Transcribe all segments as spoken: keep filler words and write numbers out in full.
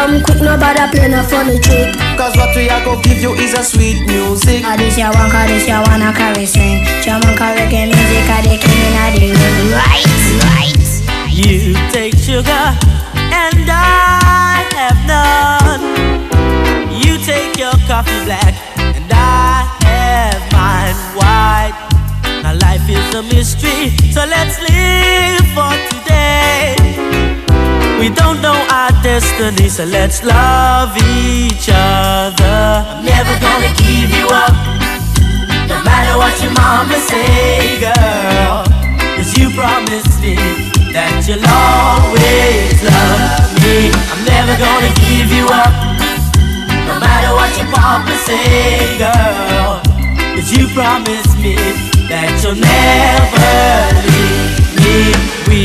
come quick, nobody play no funny trick. Cause what we are gonna give you is a sweet music. Ah, this ya one, cause this ya wanna carry swing. Jamaica reggae music, ah, they king in a the ring. Right, right. You take sugar and I have none. You take your coffee black and I have mine white. Now life is a mystery, so let's live for today. We don't know our destiny, so let's love each other. I'm never gonna give you up, no matter what your mama say, girl. Cause you promised me that you'll always love me. I'm never gonna give you up, no matter what your papa say, girl. Cause you promised me that you'll never leave me.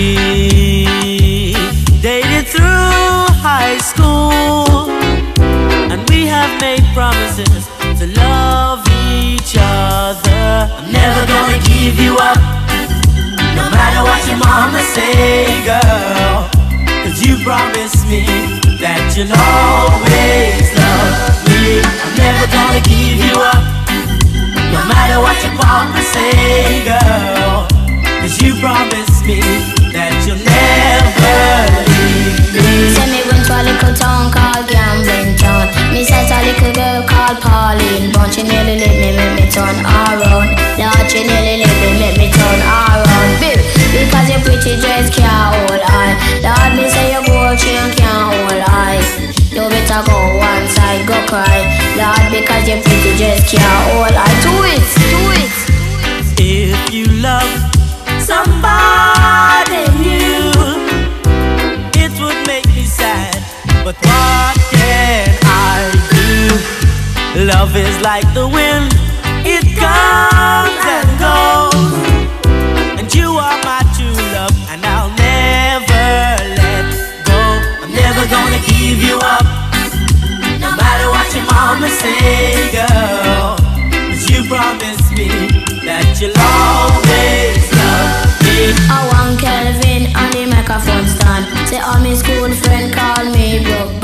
We dated through high school, and we have made promises to love each other. I'm never gonna give you up, no matter what your mama say, girl. Cause you promised me that you'll always love me. I'm never gonna give you up, no matter what your papa say, girl. Cause you promised me that you'll never leave me. Say me went to a little town called Gambling Town. Me said a little girl called Pauline, but she nearly let me make me turn around. Lord, she nearly let me make me turn around. Baby, because your pretty dress can't hold on. Lord, me say your gold chain can't hold eyes. You better go one side, go cry. Lord, because your pretty dress can't hold on. Do it, do it. If you love somebody new, it would make me sad, but what can I do? Love is like the wind, it comes and goes, and you are my true love, and I'll never let go. I'm never gonna give you up, no matter what your mama say, girl. Cause you promised me that you'll always love me. I want Kelvin on the microphone stand. Say all my school friend call me broke